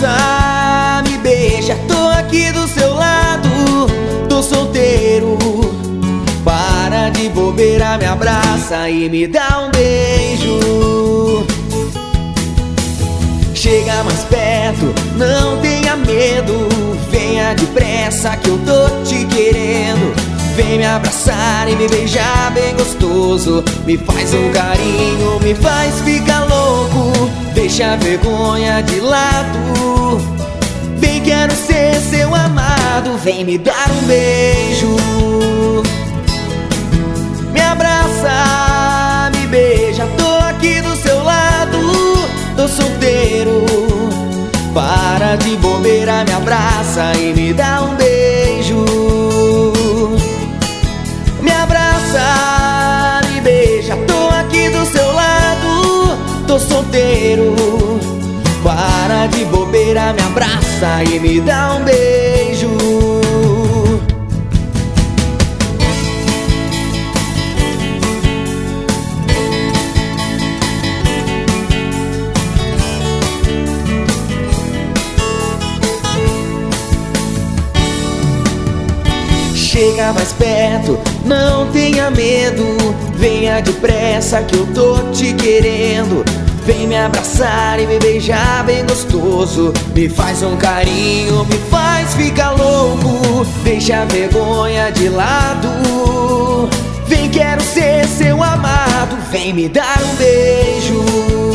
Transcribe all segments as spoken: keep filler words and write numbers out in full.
abraça, me beija, tô aqui do seu lado, tô solteiro. Para de bobeira, me abraça e me dá um beijo. Chega mais perto, não tenha medo, venha depressa que eu tô te querendo. Vem me abraçar e me beijar bem gostoso, me faz um carinho, me faz ficar louco. Deixa a vergonha de lado, vem, quero ser seu amado. Vem me dar um beijo, me abraça, me beija, tô aqui do seu lado, tô solteiro. Para de bobeira, me abraça e me dá um beijo. Me abraça, me beija, tô aqui do seu lado, tô solteiro. Para de bobeira, me abraça e me dá um beijo. Chega mais perto, não tenha medo, venha depressa que eu tô te querendo. Vem me abraçar e me beijar bem gostoso, me faz um carinho, me faz ficar louco. Deixa a vergonha de lado, vem, quero ser seu amado. Vem me dar um beijo,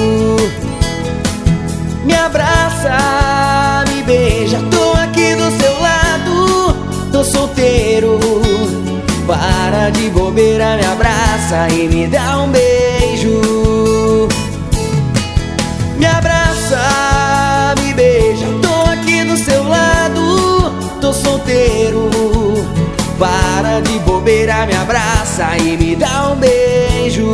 me abraça, me beija, tô aqui do seu lado, tô solteiro. Para de bobeira, me abraça e me dá um beijo. Me abraça, me beija, tô aqui do seu lado, tô solteiro. Para de bobeira, me abraça e me dá um beijo.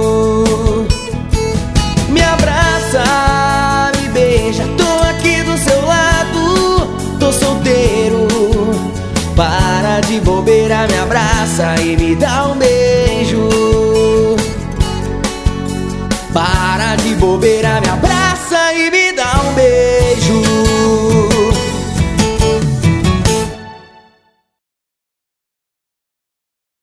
Me abraça, me beija, tô aqui do seu lado, tô solteiro. Para de bobeira, me abraça e me dá um beijo. Para de bobeira, me abraça e me